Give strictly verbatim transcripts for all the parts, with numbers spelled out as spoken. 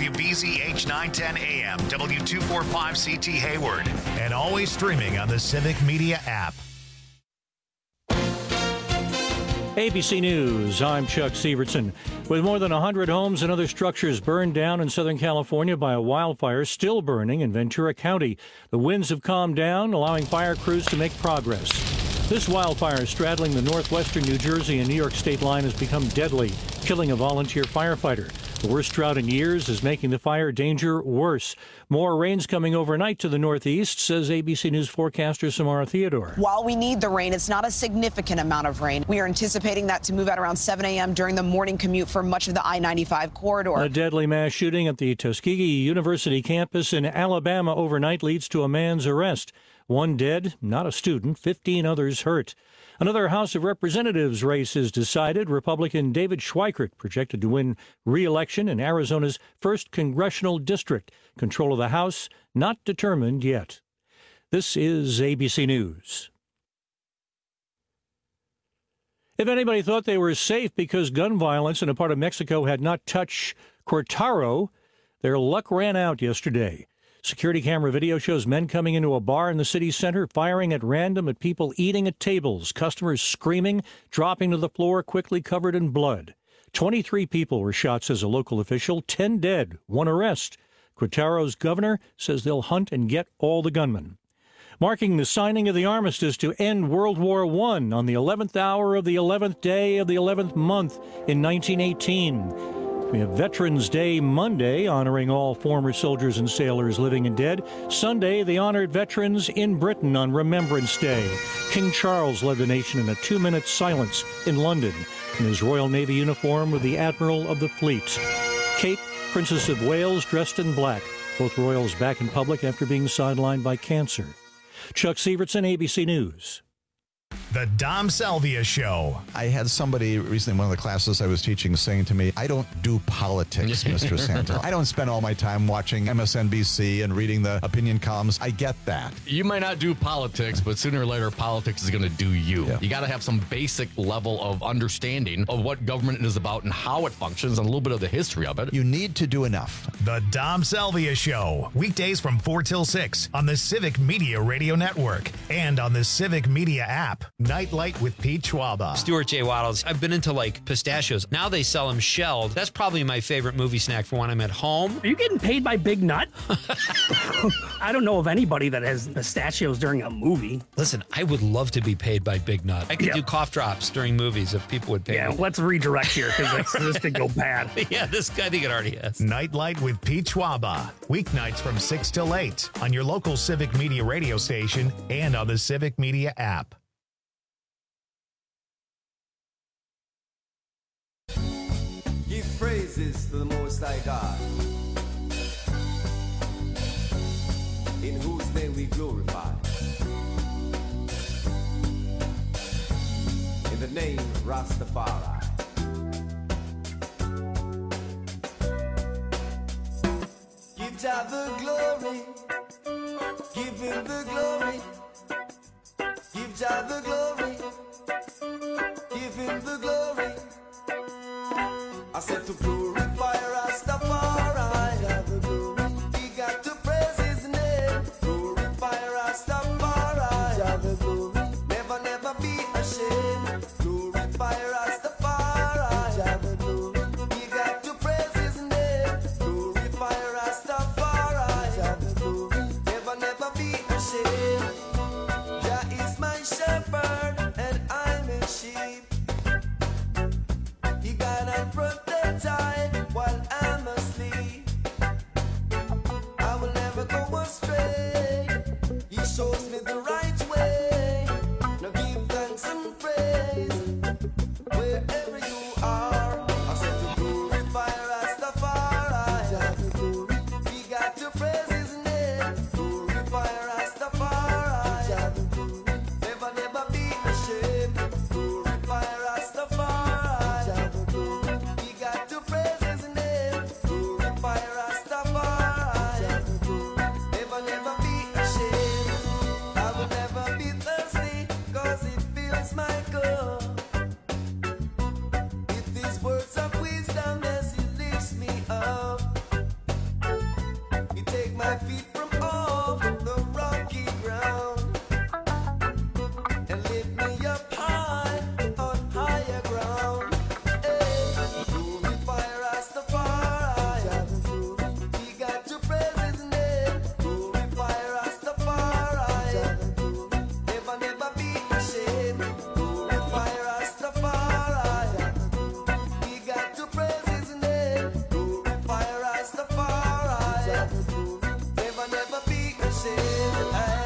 W B Z H nine ten A M, W two forty-five C T Hayward, and always streaming on the Civic Media app. A B C News, I'm Chuck Severson. With more than one hundred homes and other structures burned down in Southern California by a wildfire still burning in Ventura County, the winds have calmed down, allowing fire crews to make progress. This wildfire straddling the northwestern New Jersey and New York state line has become deadly, killing a volunteer firefighter. The worst drought in years is making the fire danger worse. More rain's coming overnight to the northeast, says A B C News forecaster Samara Theodore. While we need the rain, it's not a significant amount of rain. We are anticipating that to move out around seven a.m. during the morning commute for much of the I ninety-five corridor. A deadly mass shooting at the Tuskegee University campus in Alabama overnight leads to a man's arrest. One dead, not a student, fifteen others hurt. Another House of Representatives race is decided. Republican David Schweikert projected to win re-election in Arizona's first congressional district. Control of the House not determined yet. This is A B C News. If anybody thought they were safe because gun violence in a part of Mexico had not touched Querétaro, their luck ran out yesterday. Security camera video shows men coming into a bar in the city center, firing at random at people eating at tables, customers screaming, dropping to the floor quickly covered in blood. twenty-three people were shot, says a local official, ten dead, one arrest. Querétaro's governor says they'll hunt and get all the gunmen. Marking the signing of the armistice to end World War One on the eleventh hour of the eleventh day of the eleventh month in nineteen eighteen. We have Veterans Day Monday, honoring all former soldiers and sailors living and dead. Sunday, they honored veterans in Britain on Remembrance Day. King Charles led the nation in a two-minute silence in London in his Royal Navy uniform with the Admiral of the Fleet. Kate, Princess of Wales, dressed in black. Both royals back in public after being sidelined by cancer. Chuck Severson, A B C News. The Dom Salvia Show. I had somebody recently in one of the classes I was teaching saying to me, I don't do politics, Mister Santel. I don't spend all my time watching M S N B C and reading the opinion columns. I get that. You might not do politics, but sooner or later, politics is going to do you. Yeah. You got to have some basic level of understanding of what government is about and how it functions and a little bit of the history of it. You need to do enough. The Dom Salvia Show. Weekdays from four till six on the Civic Media Radio Network and on the Civic Media app. Nightlight with Pete Schwaba. Stuart J. Waddles. I've been into like pistachios. Now they sell them shelled. That's probably my favorite movie snack for when I'm at home. Are you getting paid by Big Nut? I don't know of anybody that has pistachios during a movie. Listen, I would love to be paid by Big Nut. I could Yeah. do cough drops during movies if people would pay Yeah, me. let's redirect here because this could go bad. Yeah, this I think it already has. Nightlight with Pete Schwaba. Weeknights from six till eight on your local Civic Media radio station and on the Civic Media app. Give praises to the Most High God, in whose name we glorify. In the name Rastafari. Give Jah the glory, give Him the glory. Give Jah the glory, give Him the glory. I said to glorify Rastafari, Jah the glory. We got to praise His name. Glorify Rastafari, Jah the glory. Never, never be ashamed. Glorify Rastafari, Jah the glory. We got to praise His name. Glorify Rastafari, Jah the glory. Never, never be ashamed. Jah is my shepherd and I'm His sheep. He guide and protect I my feet from off the rocky ground and lift me up high on higher ground. Hey, glorify Rastafari. We got to praise his name. Glorify Rastafari. Never, never be ashamed. Glorify Rastafari. We got to praise his name. Glorify Rastafari. Never, never be ashamed. Hey.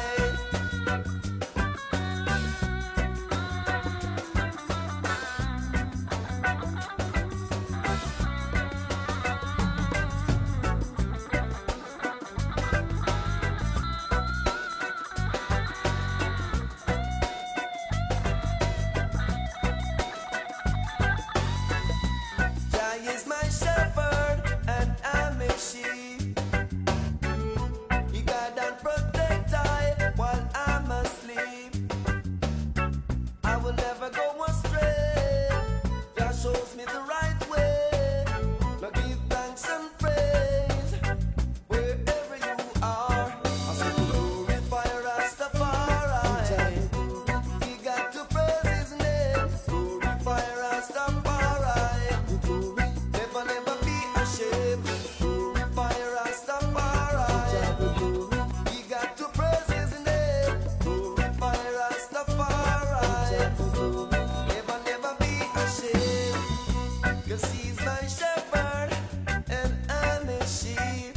Jah is my shepherd and I'm his sheep. He guide and protect I while I'm asleep. I will never go astray. Jah shows me the right way. Now give thanks and praise wherever you are. I say glorify Rastafari. We got to praise his name. Glorify Rastafari. Never, never be ashamed. Glorify Rastafari. We got to praise his name. Glorify Rastafari. Never, never be ashamed. 'Cause he's my shepherd and I'm his sheep.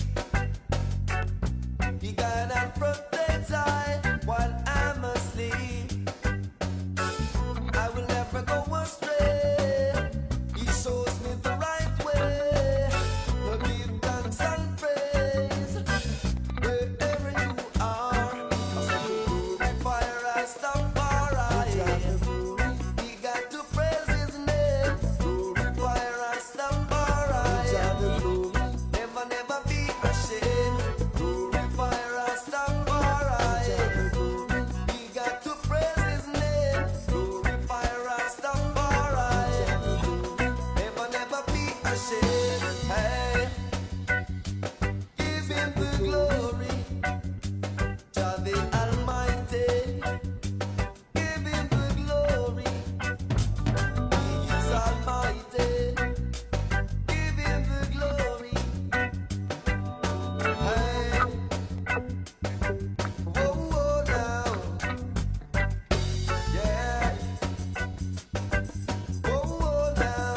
He guide and protects I while I'm asleep. I will never go astray. He shows me the right way. Now give thanks and praise wherever you are. I say glorify Rastafari. We got to praise his name. Glorify Rastafari. Never, never be ashamed. Glorify Rastafari. We got to praise his name. Glorify Rastafari. Never, never be ashamed. Hey, give him the glory. Jah the Almighty. Give him the glory. He is Almighty. Give him the glory. Hey, whoa, whoa, now. Yeah. Whoa, whoa, now.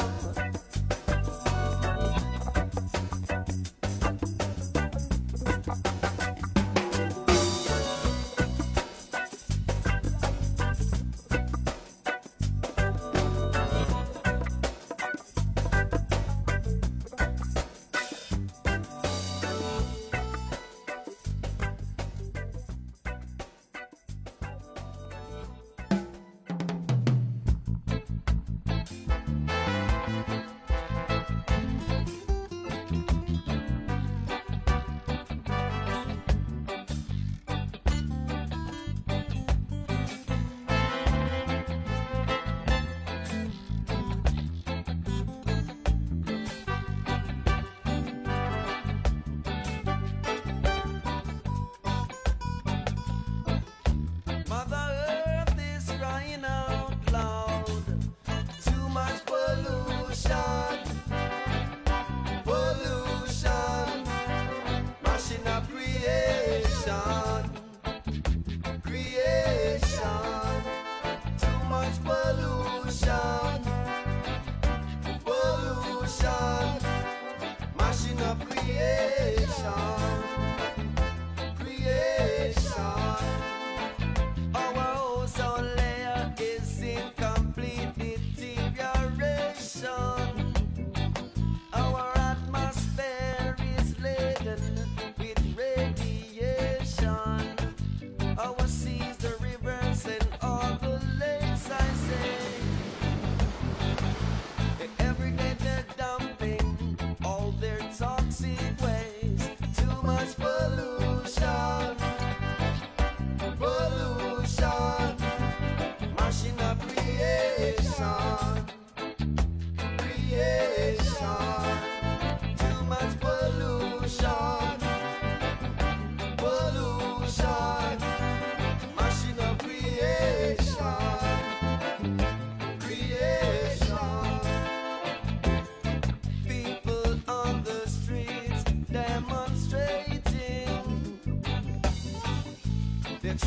Mother Earth is crying out loud. Too much pollution, pollution, mashing up creation, creation. Too much pollution, pollution, mashing up creation, creation. Our ozone layer is in complete deterioration. Our atmosphere is laden with radiation. Our seas, the rivers, and all the lakes, I say, every day they're dumping all their toxic waste. Too much pollution.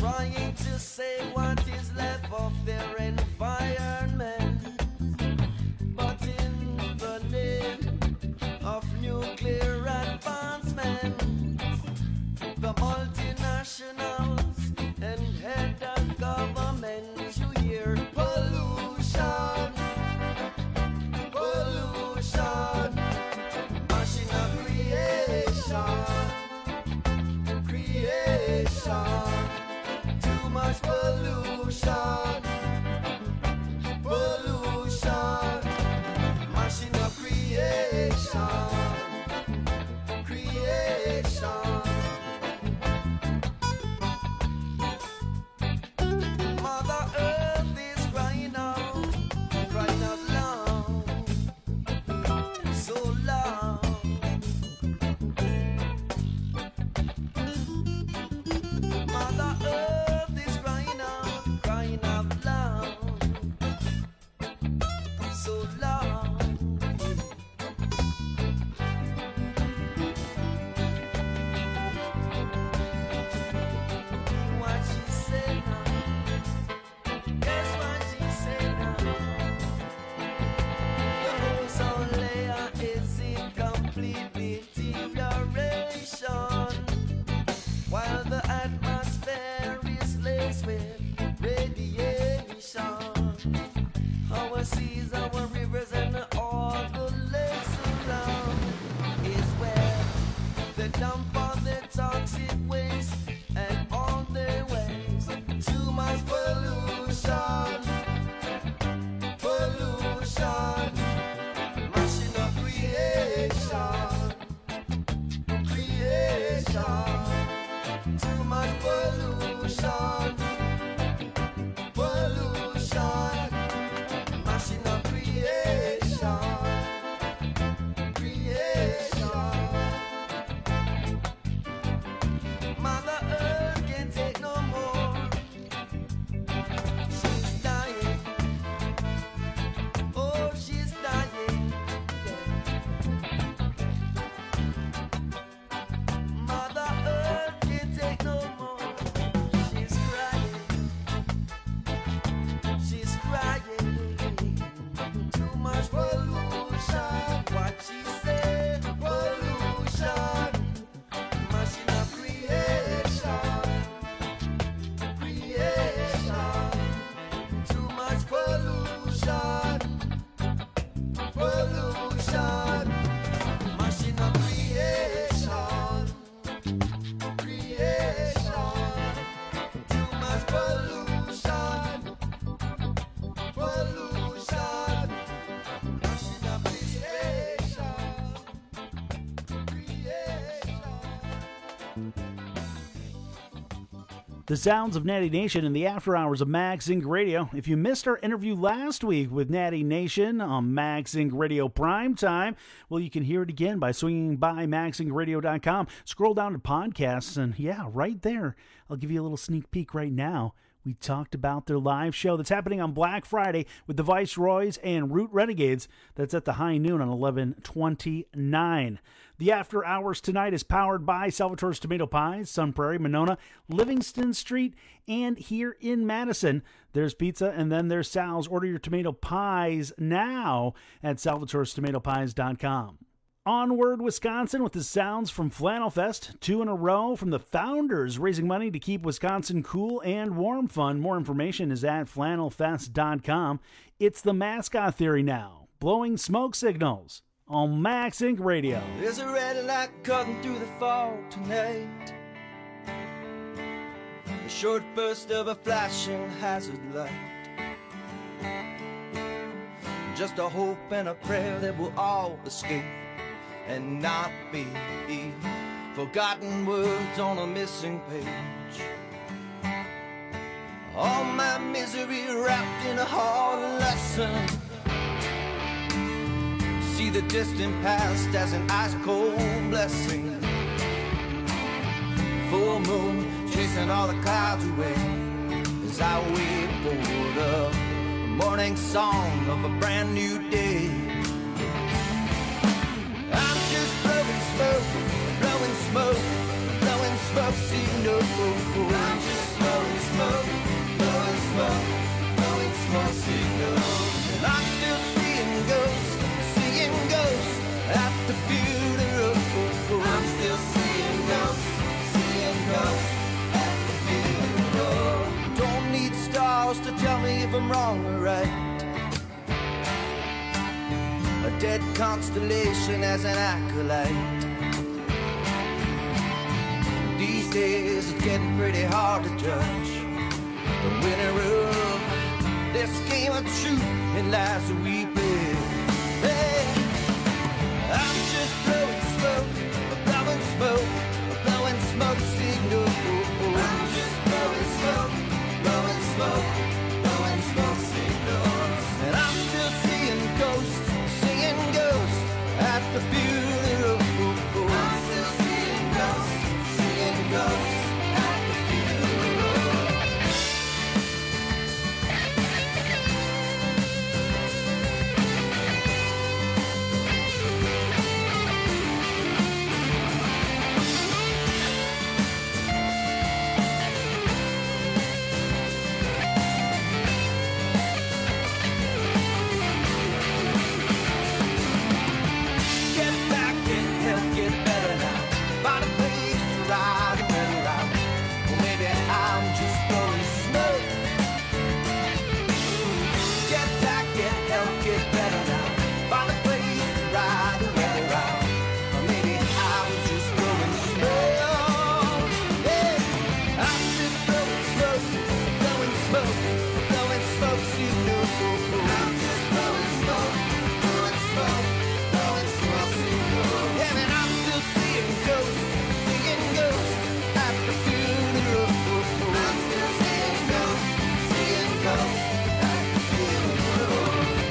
trying to save what is left of their environment. But in the name of nuclear advancement, the multinationals and head of government, you hear pollution, pollution, machine of creation, creation, too much pollution, pollution, machine of creation, creation. Mother Earth is crying out, crying out loud, so loud. Mother Earth is crying out, crying out loud, so loud. What she said now. Guess what she said now? The ozone layer is in complete deterioration, while the atmosphere is laced with radiation. Our seas, our rivers, and all the lakes around is where they dump all their toxic waste and all their waste. Too much pollution, pollution, machine of creation, creation. Too much pollution, pollution, machine of creation, creation. Mother Earth can't take no more. She's dying. Oh, she's dying. Mother Earth can't take no more. She's crying. She's crying. Too much pollution. What she said, pollution. Machine of creation, creation. Too much pollution, pollution. Machine of creation, creation. Too much pollution, pollution. Machine of creation, creation. The sounds of Natty Nation in the after hours of Mag Zinc Radio. If you missed our interview last week with Natty Nation on Mag Zinc Radio Prime Time, well, you can hear it again by swinging by mag zinc radio dot com. Scroll down to podcasts, and yeah, right there, I'll give you a little sneak peek right now. We talked about their live show that's happening on Black Friday with the Viceroys and Root Renegades. That's at the high noon on eleven twenty-nine. The After Hours tonight is powered by Salvatore's Tomato Pies, Sun Prairie, Monona, Livingston Street, and here in Madison. There's pizza, and then there's Sal's. Order your tomato pies now at salvatores tomato pies dot com. Onward, Wisconsin, with the sounds from Flannel Fest. Two in a row from the founders, raising money to keep Wisconsin cool and warm. Fun. More information is at flannel fest dot com. It's the Mascot Theory now. Blowing smoke signals on Mag Zinc Radio. There's a red light cutting through the fog tonight. A short burst of a flashing hazard light. Just a hope and a prayer that we'll all escape and not be forgotten words on a missing page. All my misery wrapped in a hard lesson. See the distant past as an ice-cold blessing. Full moon chasing all the clouds away as I wait for the morning song of a brand new day. I'm just blowing smoke, blowing smoke, blowing smoke, see no. I'm just blowing dead constellation as an acolyte. These days it's getting pretty hard to judge the winner of this game of truth and lies that we play. Hey, I'm just blowing smoke, blowing smoke, blowing smoke signals. I'm just blowing smoke, blowing smoke, blowing smoke signals. And I'm still seeing ghosts, seeing ghosts at the funeral. I'm still seeing ghosts, seeing ghosts at the funeral. Get back and help get better now. Find a place to ride the river out. Or maybe I'm just blowing smoke. Get back and help get better now. Find a place to ride the river out. Or maybe I was just blowing smoke. Yeah, I'm just blowing smoke, blowing smoke, blowing smoke. See no, I'm just blowing smoke, blowing smoke, blowing smoke. Yeah, man, I'm still seeing ghosts, seeing ghosts at the funeral. I'm still seeing ghosts, seeing ghosts at the funeral.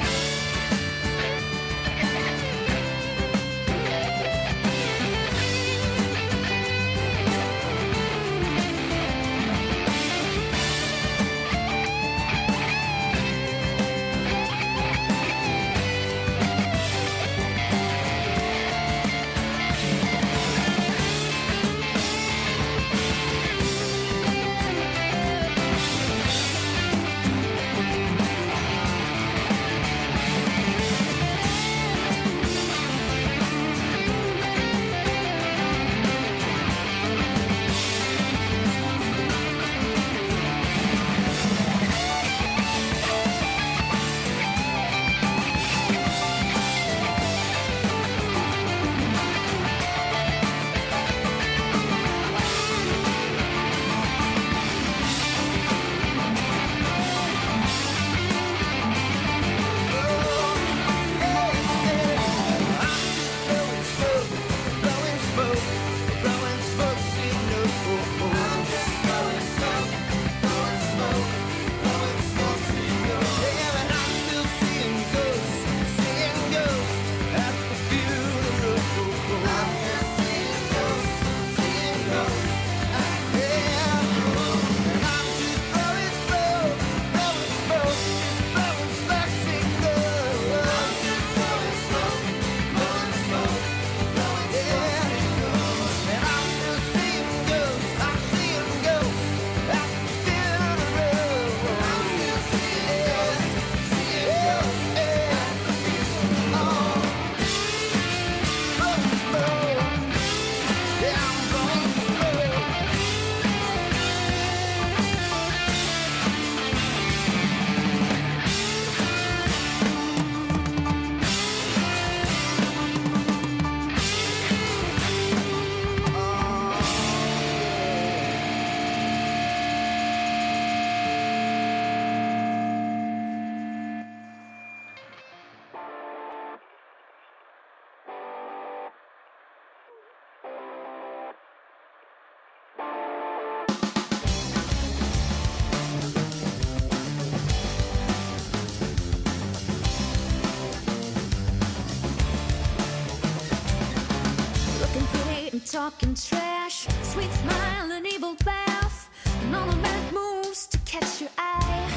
Talking trash, sweet smile and evil laugh, and all the bad moves to catch your eye.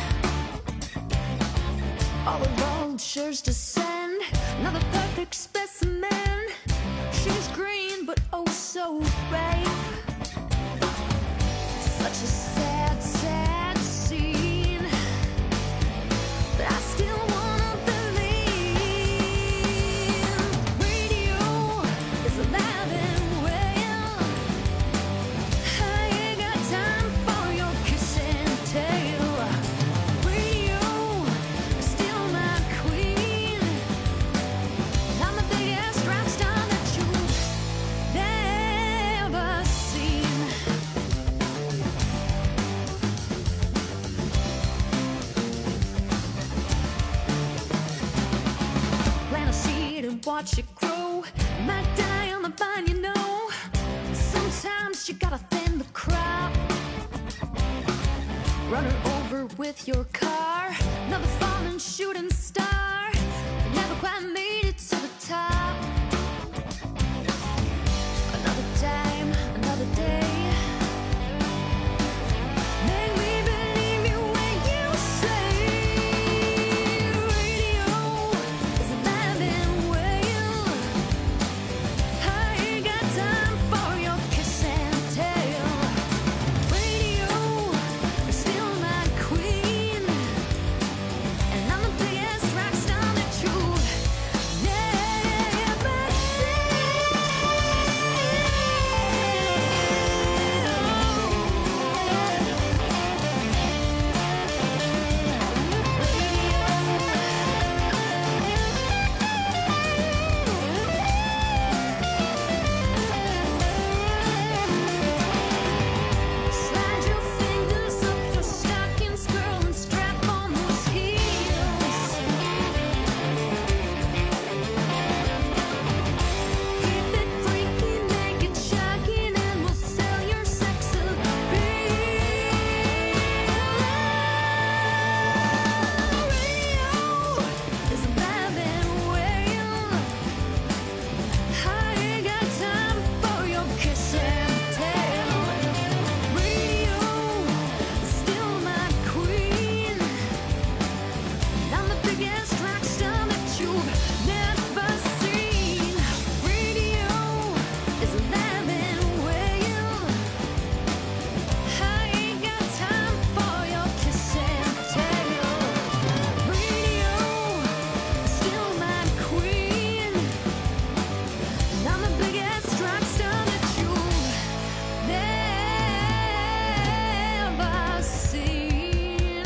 All the vultures to send, another perfect specimen. She's green but oh so ripe. Such a sad, sad scene, but I still wanna believe. Radio is alive and watch it grow. Might die on the vine, you know. Sometimes you gotta thin the crop. Run her over with your car. Another fallen shooting star. Never quite made it to the top. Another time, another day. Make me believe you when you say radio is alive and well. I ain't got time for your kiss and tell. Radio is still my queen, and I'm the biggest rock star that you never slide your fingers up your stockings, girl, and strap on those heels. Keep it freaky, make it shocking, and we'll sell your sex appeal. Radio is alive and well. I ain't got time for your kiss and tell. Radio is still my queen, and I'm the biggest rock star that you've never seen. Radio is alive and well. I ain't got time for your kiss and tell. Radio is still my queen, and I'm the biggest rock star that you've never seen.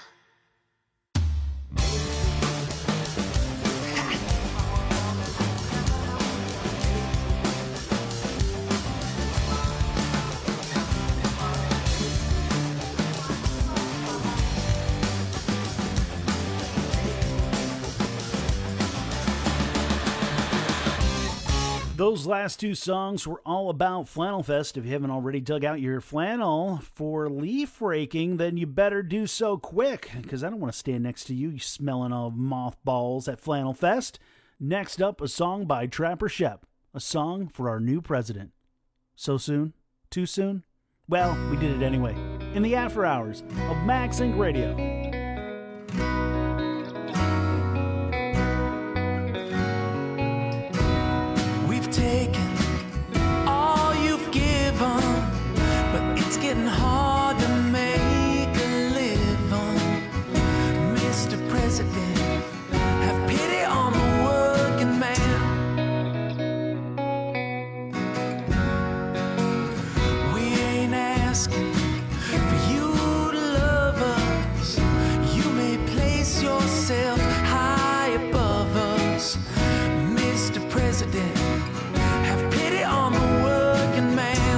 Those last two songs were all about Flannel Fest. If you haven't already dug out your flannel for leaf raking, then you better do so quick, because I don't want to stand next to you, you smelling of mothballs at Flannel Fest. Next up, a song by Trapper Shep, a song for our new president. So soon? Too soon? Well, we did it anyway. In the after hours of Max Inc Radio. We've taken all you've given, but it's getting hard to make a living. Mister President, have pity on the working man. We ain't asking for you to love us. You may place yourself high above us. Mister President, have pity on the working man.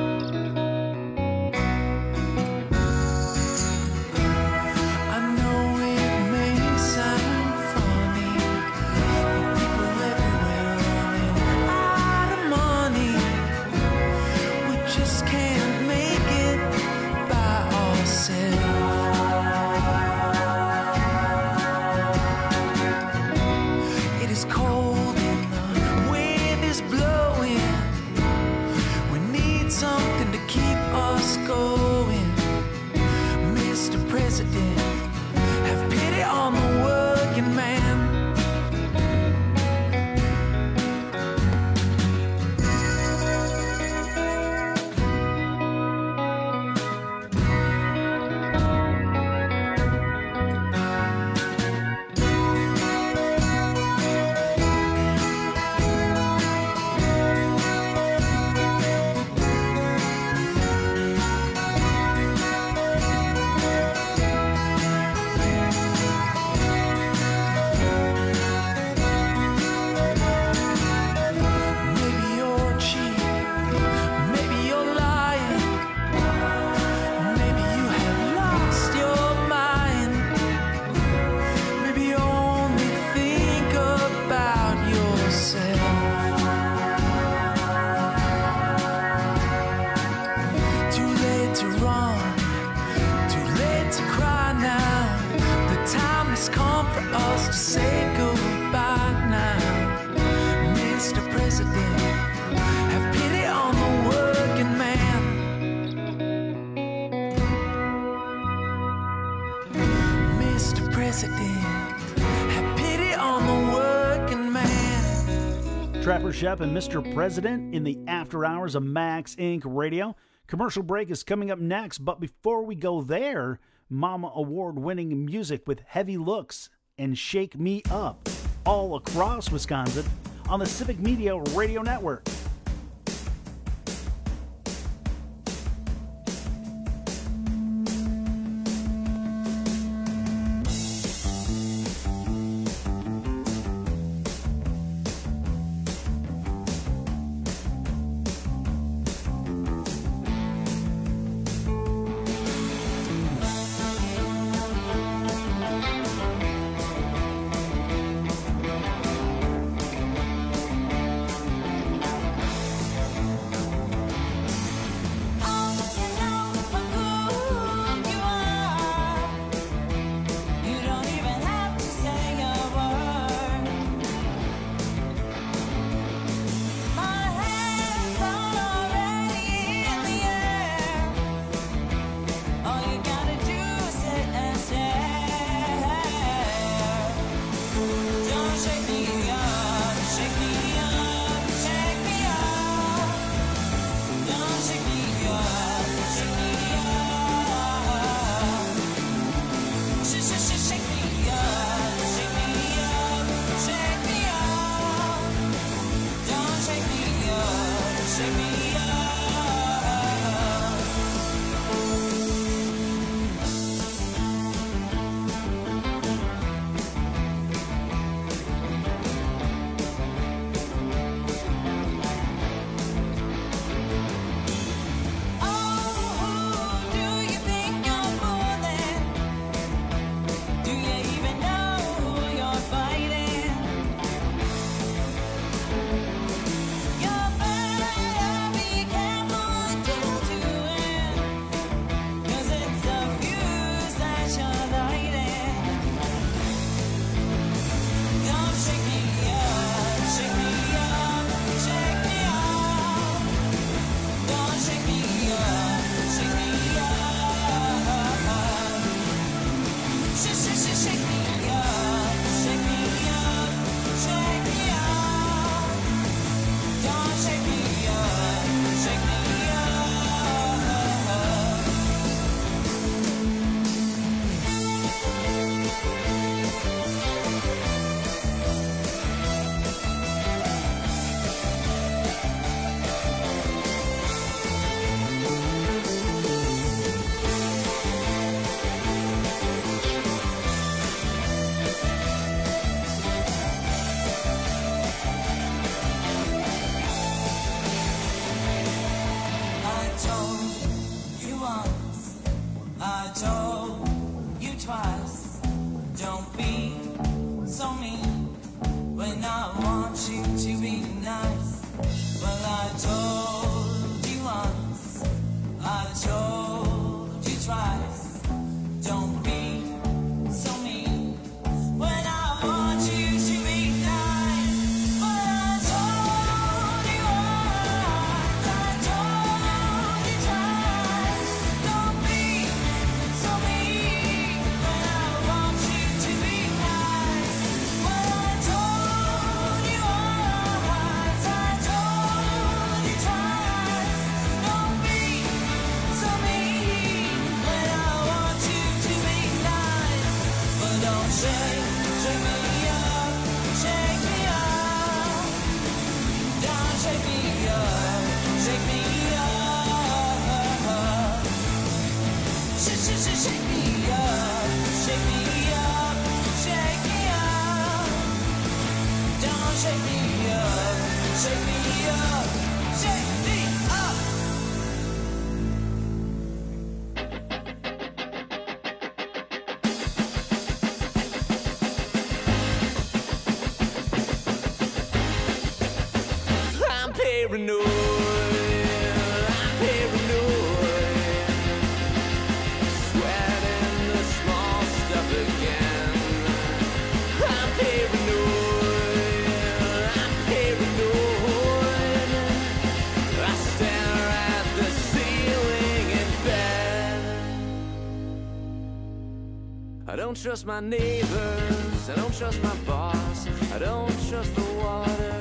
I know it may sound funny, but people everywhere running out of money. We just can't make it Shep and Mister President in the after hours of Max Incorporated. Radio. Commercial break is coming up next, but before we go there, Mama Award-winning music with Heavy Looks and Shake Me Up all across Wisconsin on the Civic Media Radio Network. I don't trust my neighbors, I don't trust my boss, I don't trust the water, I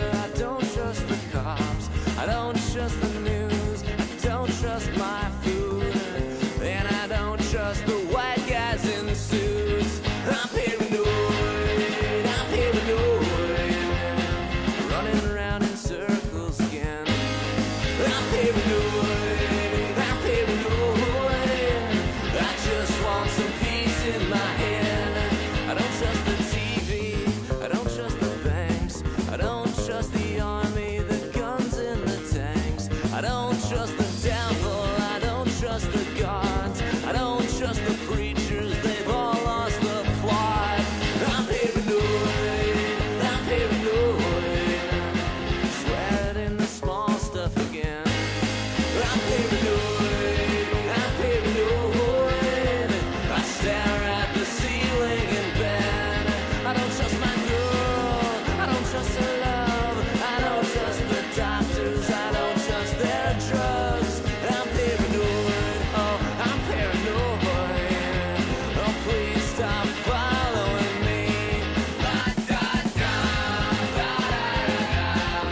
don't trust the cops. I don't trust the news. I don't trust my food. And I don't trust the white guys in the suits. I'm paranoid. I'm paranoid. Running around in circles again. I'm paranoid. I'm paranoid. I just want some peace in my head. I don't trust the T V. I don't trust the banks. I don't trust the army, the guns and the tanks. I don't trust the devil. I don't trust the gods. I don't trust the preachers. They've all lost the plot. I'm paranoid. I'm paranoid. Sweating the small stuff again. I'm paranoid. I'm paranoid. I stare at the ceiling in bed. I don't trust my girl. I don't trust her love. I don't trust the doctors. I don't trust their drugs. I'm paranoid. Oh, I'm paranoid. Oh, please stop following me. Da, da, da, da, da,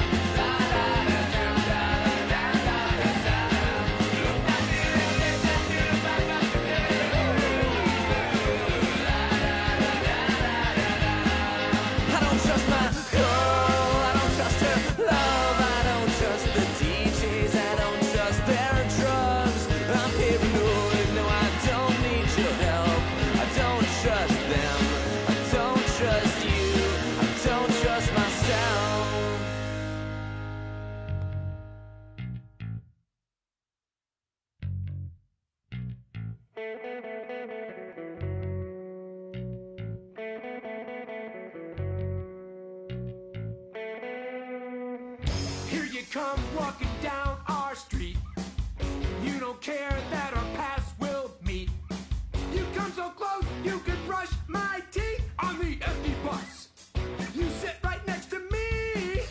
I don't trust my girl, I don't trust her love, I don't trust the D Js, I don't trust their drugs. I'm paranoid, no, I don't need your help. I don't trust them, I don't trust you, I don't trust myself. Here you come walking down our street. You don't care that our paths will meet. You come so close, you could brush my teeth on the empty bus. You sit right next to me.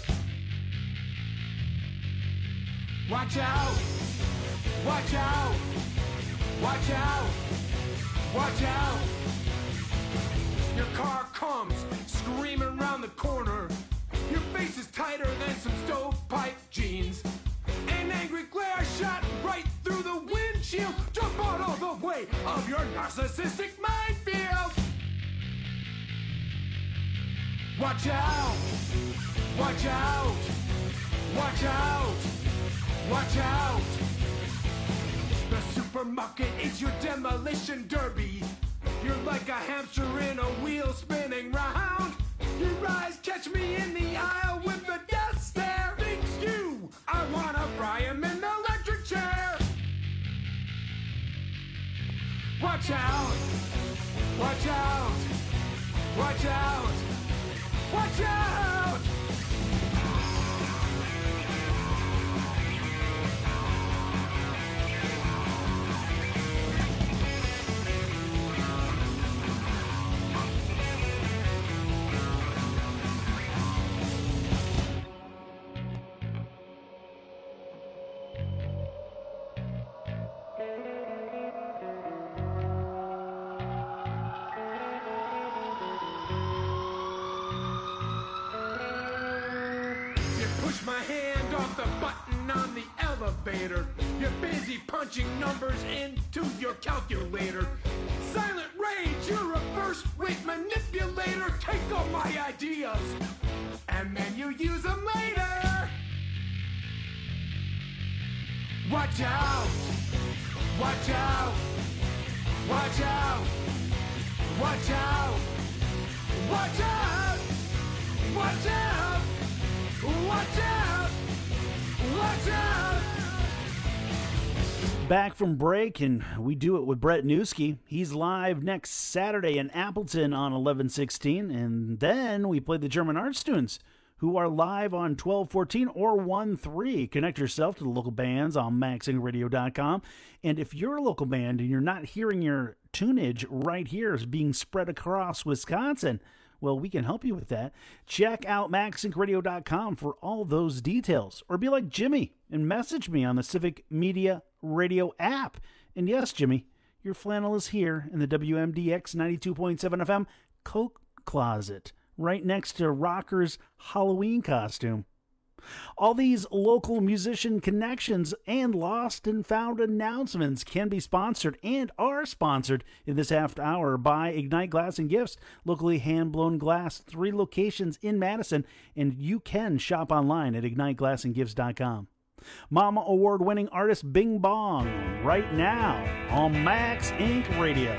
Watch out, watch out, watch out, watch out. Your car comes screaming round the corner. Your face is tighter than some stovepipe jeans. An angry glare shot right through the windshield. Jump out of the way of your narcissistic minefield. Watch out, watch out, watch out, watch out. The supermarket is your demolition derby. You're like a hamster in a wheel spinning round. Your eyes catch me in the aisle with the death stare. Thinks you, I wanna fry him in the electric chair. Watch out, watch out, watch out, watch out. Push my hand off the button on the elevator. You're busy punching numbers into your calculator. Silent rage, you're a first-rate manipulator. Take all my ideas, and then you use them later. Watch out, watch out, watch out, watch out, watch out, watch out. Watch out! Watch out! Back from break, and we do it with Brett Newski. He's live next Saturday in Appleton on eleven sixteen, and then we play the German art students who are live on twelve fourteen or one three. Connect yourself to the local bands on maxing radio dot com, and if you're a local band and you're not hearing your tunage right here is being spread across Wisconsin, well, we can help you with that. Check out max sync radio dot com for all those details. Or be like Jimmy and message me on the Civic Media Radio app. And yes, Jimmy, your flannel is here in the W M D X ninety-two point seven F M coat closet, right next to Rocker's Halloween costume. All these local musician connections and lost and found announcements can be sponsored and are sponsored in this half hour by Ignite Glass and Gifts, locally hand-blown glass, three locations in Madison, and you can shop online at ignite glass and gifts dot com. Mama Award-winning artist Bing Bong, right now on Max Incorporated. Radio.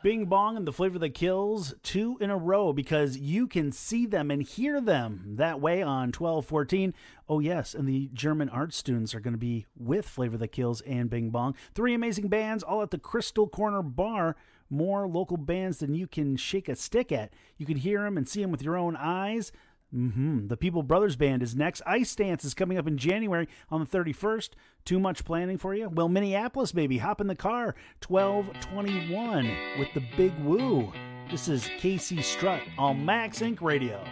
Bing Bong and the Flavor That Kills, two in a row, because you can see them and hear them that way on twelve fourteen. Oh, yes, and the German art students are going to be with Flavor That Kills and Bing Bong. Three amazing bands, all at the Crystal Corner Bar. More local bands than you can shake a stick at. You can hear them and see them with your own eyes. Mm-hmm. The People Brothers Band is next. Ice Dance is coming up in January on the thirty-first. Too much planning for you? Well, Minneapolis, baby. Hop in the car. twelve twenty-one with the Big Woo. This is Casey Strutt on Max Inc Radio.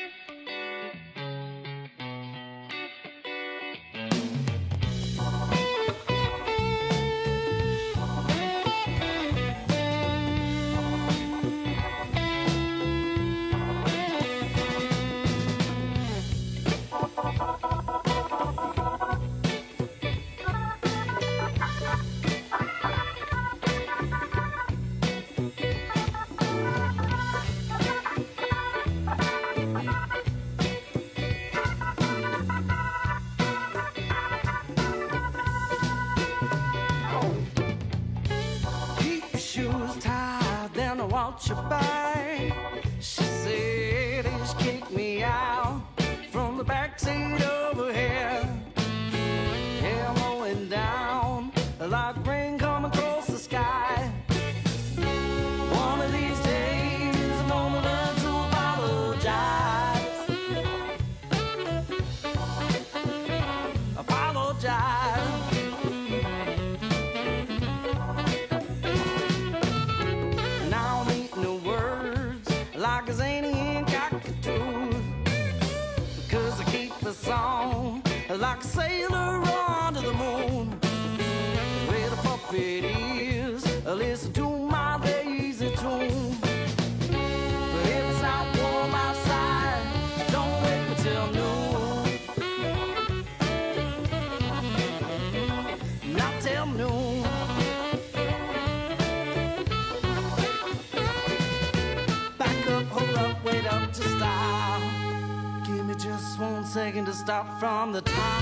Keep your shoes tied, then I want you by. She said he's kicked me out from the backseat over here. Hair blowing down like rain coming across the sky. One of these days I'm gonna learn to apologize. Apologize. Now I'm eating the words like a zany and cockatoo, because I keep the song like a sailor on to the moon. Where the puppet is, listen to my lazy tune. But if it's not warm outside, don't wait until noon. Not till noon. Back up, hold up, wait up to stop. Give me just one second to stop from the top.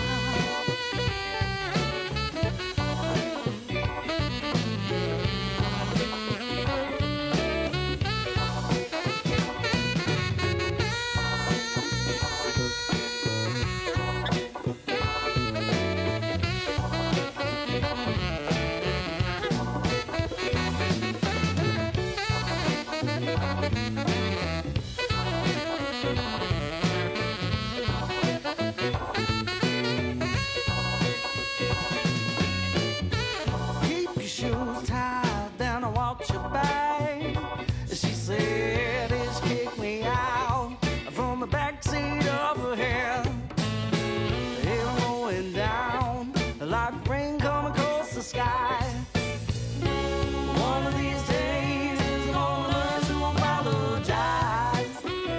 Keep your shoes tied, then I walk you back. She said he's kicked me out from the backseat of her hair. Hair blowing down like rain coming across the sky. One of these days I'm gonna learn to apologize.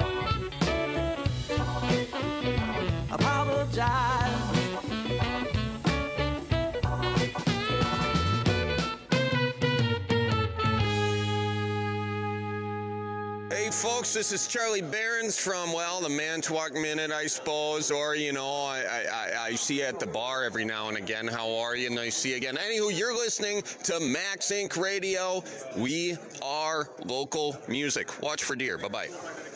Apologize. Hey folks, this is Charlie Behrens from, well, the Manitowoc Minute, I suppose, or, you know, I, I, I see you at the bar every now and again. How are you? Nice to see you again. Anywho, you're listening to Max Inc Radio. We are local music. Watch for deer. Bye-bye.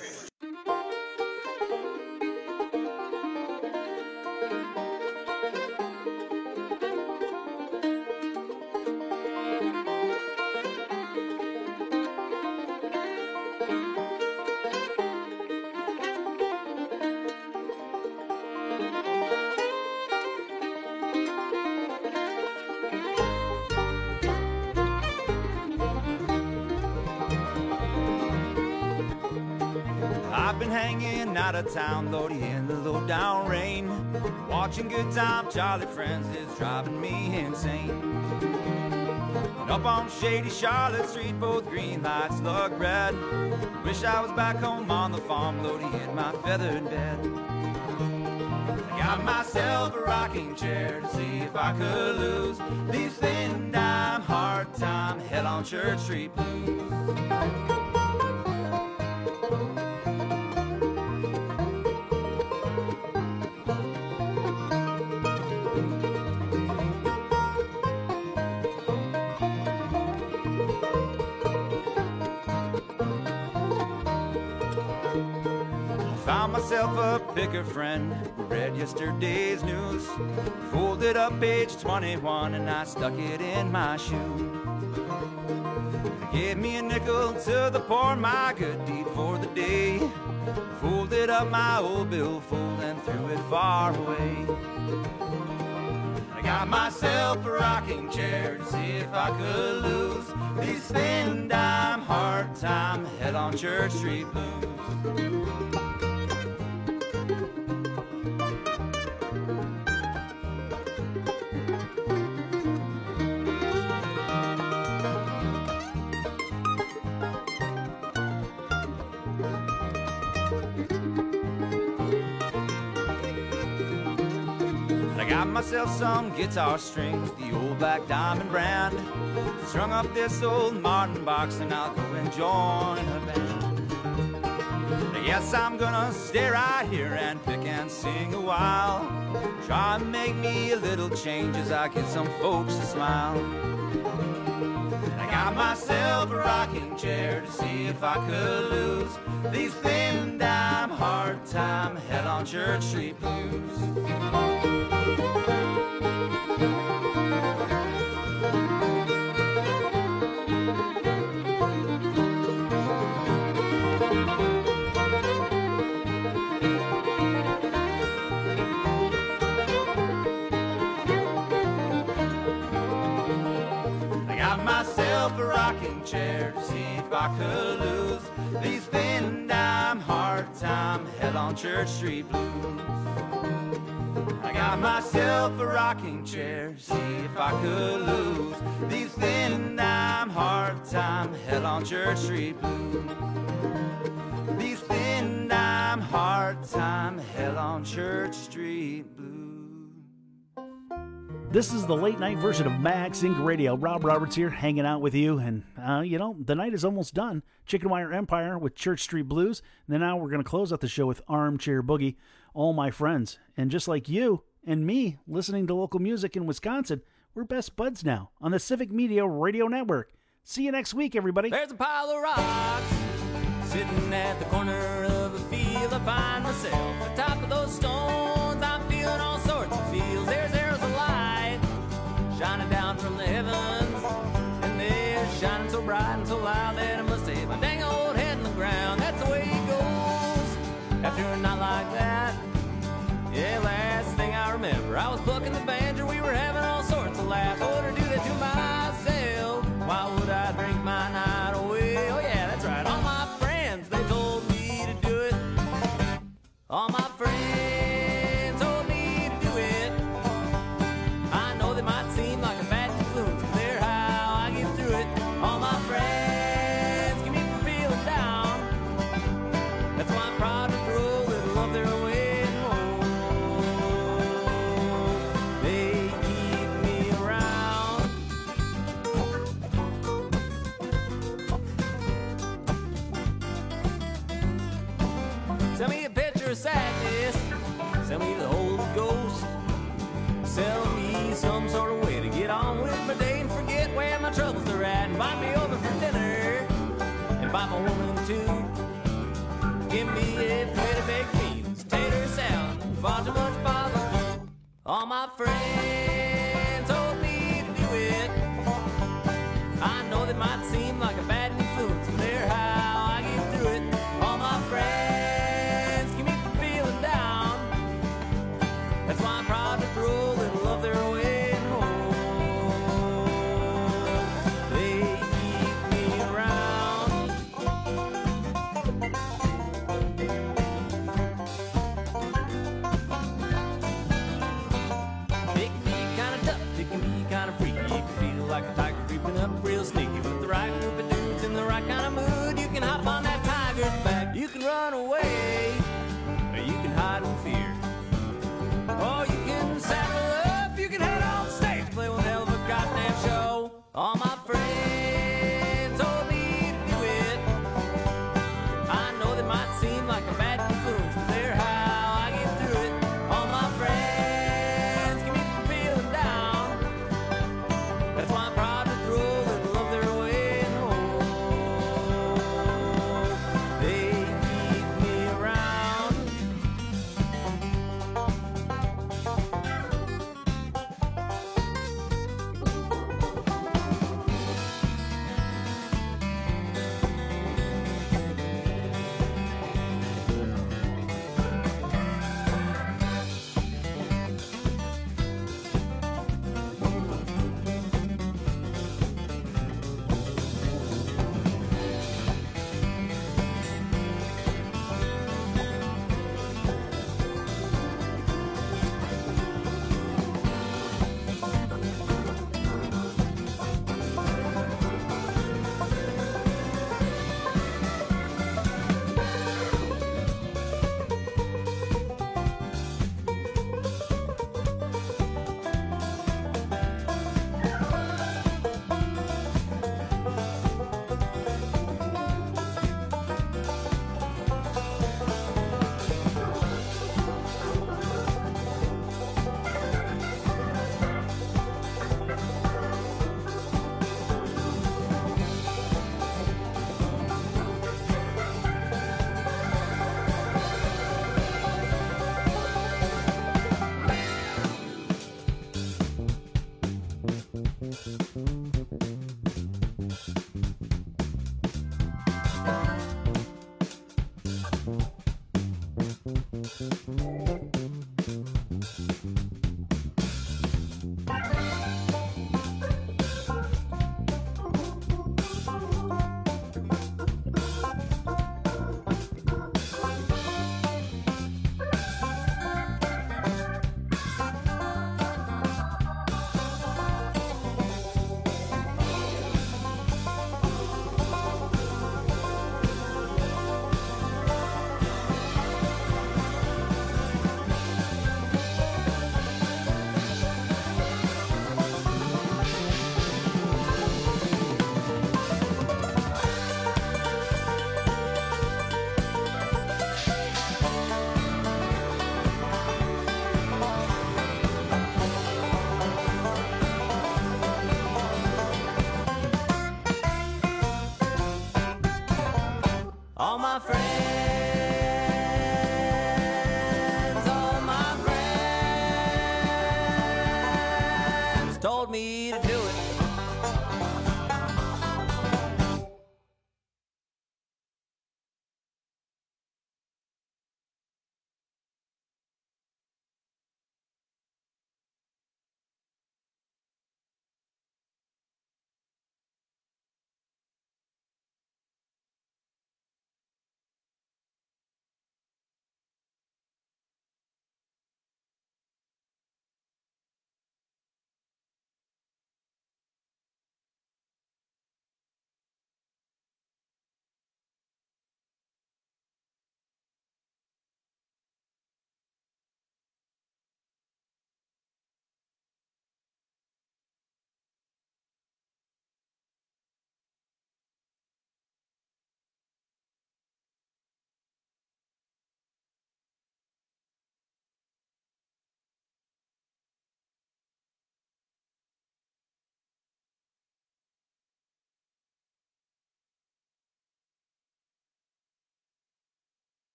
I've been hanging out of town, Lordy, in the low down rain. Watching Good Time Charlie Friends is driving me insane. And up on shady Charlotte Street, both green lights look red. Wish I was back home on the farm, Lordy, in my feathered bed. I got myself a rocking chair to see if I could lose these thin dime, hard time, hell on Church Street blues. Found myself a picker friend who read yesterday's news. Folded up page twenty-one and I stuck it in my shoe. Gave me a nickel to the poor, my good deed for the day. Folded up my old billfold and threw it far away. I got myself a rocking chair to see if I could lose these thin dime, hard time, head on Church Street blues. Got myself some guitar strings, the old Black Diamond brand. Strung up this old Martin box and I'll go and join a band. I guess I'm gonna stay right here and pick and sing a while. Try and make me a little change as I get some folks to smile. I got myself a rocking chair to see if I could lose these thin dime, hard time, head on Church Street blues. A rocking chair to see if I could lose these thin dime, hard time, head on Church Street blues. I got myself a rocking chair to see if I could lose these thin dime, hard time, head on Church Street blues. These thin dime, hard time, hell on Church Street blues. This is the late night version of Max Inc Radio. Rob Roberts here, hanging out with you. And, uh, you know, the night is almost done. Chicken Wire Empire with Church Street Blues. And then now we're going to close out the show with Armchair Boogie, All My Friends. And just like you and me listening to local music in Wisconsin, we're best buds now on the Civic Media Radio Network. See you next week, everybody. There's a pile of rocks sitting at the corner of a field. I find myself atop of those stones. I'm feeling all sorts of feels. There's there's a light shining down from the heavens, and they're shining so bright and so loud that I must hit my dang old head in the ground. That's the way it goes after a night like that. Yeah, last thing I remember, I was plucking the banjo. We were having all sorts of laughs. I wouldn't do that to myself. Why would I drink my night away? Oh yeah, that's right. All my friends, they told me to do it. All my friends told me to do it. I know they might seem like a bad influence, but they're how I get through it. All my friends keep me from feeling down. That's why I'm proud to throw a little of their way home. They keep me around. Sell me a picture of sadness. Sell me the Holy Ghost. Sell me some sort of way to get on with my day and forget where my troubles are at. Invite me over for dinner. Invite my woman too. Give me a plate of baked beans, tater salad, far too much bother. All my friends told me to do it. I know that might seem like a bad influence, but they're how I get through it. All my friends keep me from feeling down. That's why I'm proud to throw a little of their way home. They keep me around. Pick me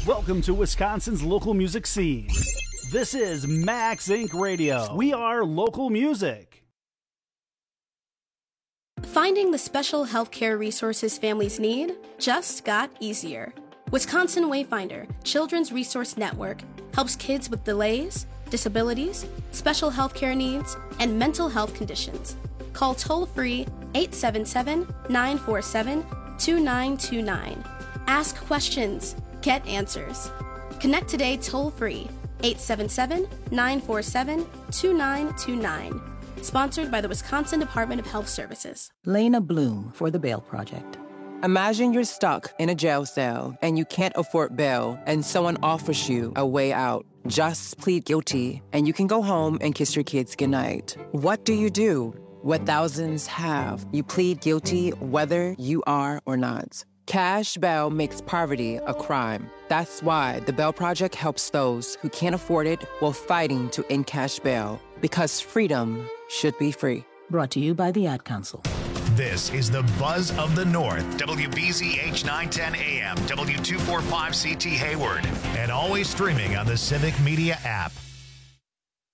Welcome to Wisconsin's local music scene. This is Max Incorporated. Radio. We are local music. Finding the special healthcare resources families need just got easier. Wisconsin Wayfinder Children's Resource Network helps kids with delays, disabilities, special healthcare needs, and mental health conditions. Call toll-free eight seven seven, nine four seven, two nine two nine. Ask questions. Get answers. Connect today toll-free eight seven seven, nine four seven, two nine two nine. Sponsored by the Wisconsin Department of Health Services. Lena Bloom for the Bail Project. Imagine you're stuck in a jail cell and you can't afford bail and someone offers you a way out. Just plead guilty and you can go home and kiss your kids goodnight. What do you do? What thousands have. You plead guilty whether you are or not. Cash bail makes poverty a crime. That's why the Bail Project helps those who can't afford it while fighting to end cash bail. Because freedom should be free. Brought to you by the Ad Council. This is the Buzz of the North. W B Z H nine ten A M, W two forty-five C T Hayward. And always streaming on the Civic Media app.